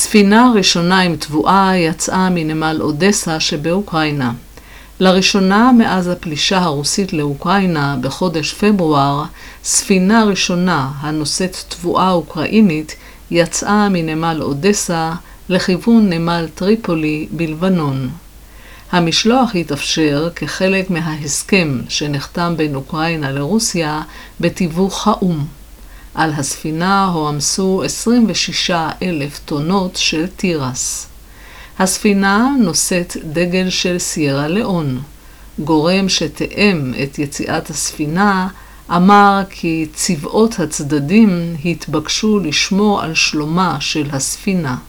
ספינה ראשונה עם תבואה יצאה מנמל אודסה שבאוקראינה. לראשונה מאז הפלישה הרוסית לאוקראינה בחודש פברואר, ספינה ראשונה הנושאת תבואה אוקראינית יצאה מנמל אודסה לכיוון נמל טריפולי בלבנון. המשלוח התאפשר כחלק מההסכם שנחתם בין אוקראינה לרוסיה בתיווך האו"ם. על הספינה הועמסו 26,000 טונות של תירס. הספינה נושאת דגל של סיירה ליאון. גורם שתאם את יציאת הספינה אמר כי צבאות הצדדים התבקשו לשמור על שלומה של הספינה.